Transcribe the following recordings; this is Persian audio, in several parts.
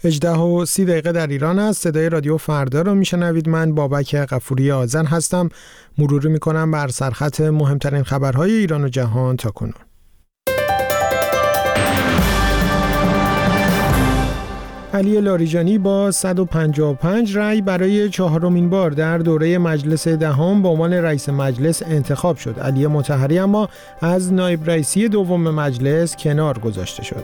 18:30 در ایران است. صدای رادیو فردا رو میشنوید. من بابک غفوری آذن هستم. مروری میکنم بر سرخط مهمترین خبرهای ایران و جهان تا کنون. علی لاریجانی با 155 رأی برای چهارمین بار در دوره مجلس دهم به عنوان رئیس مجلس انتخاب شد. علی مطهری اما از نایب رئیسی دوم مجلس کنار گذاشته شد.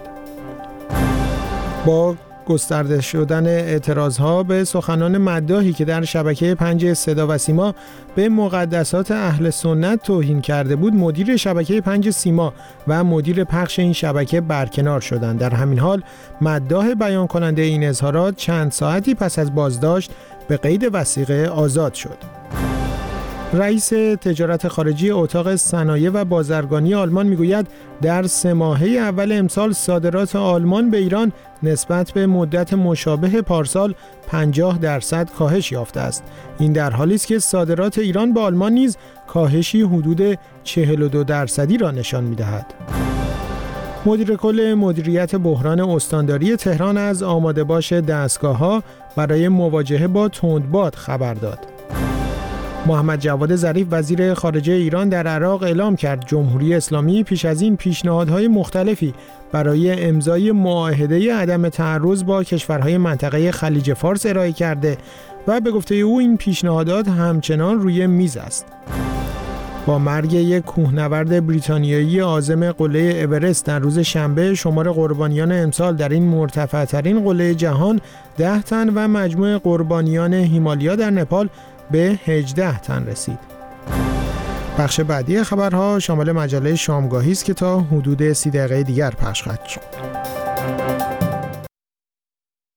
با گسترده شدن اعتراضها به سخنان مداحی که در شبکه 5 صدا و سیما به مقدسات اهل سنت توهین کرده بود، مدیر شبکه 5 سیما و مدیر پخش این شبکه برکنار شدند. در همین حال مداح بیان کننده این اظهارات چند ساعتی پس از بازداشت به قید وثیقه آزاد شد. رئیس تجارت خارجی اتاق صنایع و بازرگانی آلمان میگوید در 3 ماهه اول امسال صادرات آلمان به ایران نسبت به مدت مشابه پارسال 50% کاهش یافته است. این در حالی است که صادرات ایران به آلمان نیز کاهشی حدود 42% را نشان می‌دهد. مدیر کل مدیریت بحران استانداری تهران از آماده باش دستگاه‌ها برای مواجهه با تندباد خبر داد. محمد جواد ظریف وزیر خارجه ایران در عراق اعلام کرد جمهوری اسلامی پیش از این پیشنهادهای مختلفی برای امضای معاهده عدم تعرض با کشورهای منطقه خلیج فارس ارائه کرده و به گفته او این پیشنهادات همچنان روی میز است. با مرگ یک کوهنورد بریتانیایی عازم قله اورست در روز شنبه، شمار قربانیان امسال در این مرتفع‌ترین قله جهان 10 تن و مجموع قربانیان هیمالیا در نپال به 18 تن رسید. بخش بعدی خبرها شامل مجله شامگاهی است که تا حدود 30 دقیقه دیگر پخش خواهد شد.